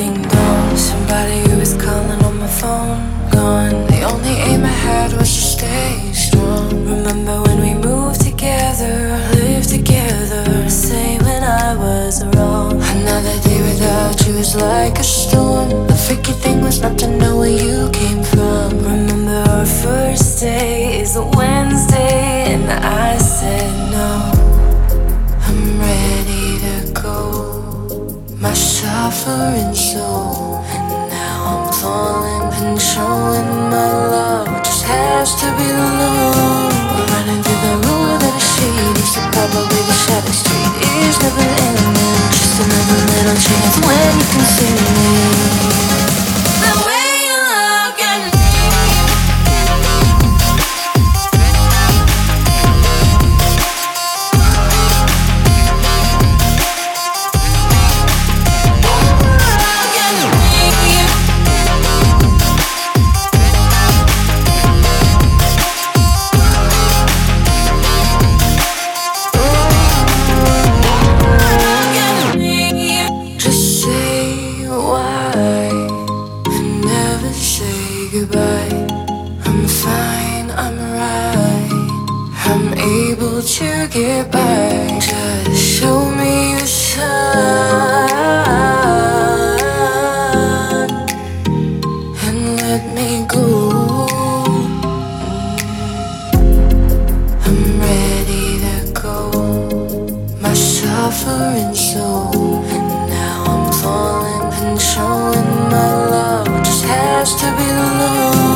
Ding dong, somebody was calling on my phone. Gone. The only aim I had was to stay strong. Remember when we moved together, lived together. Say when I was wrong. Another day without you is like a storm. The freaky thing was not to know where you came from. Remember our first day is a Wednesday, and I said no. I'm ready to go. My suffering soul, and now I'm falling and showing my love. Just has to be the love. We're running through the road that is shady, so probably the shadow street is never ending. Just another little chance when you can see me. The way you look at me. Goodbye. I'm fine, I'm right. I'm able to get by. Just show me a sign and let me go. I'm ready to go. My suffering soul, and now I'm falling and showing my love. Just has to be the love.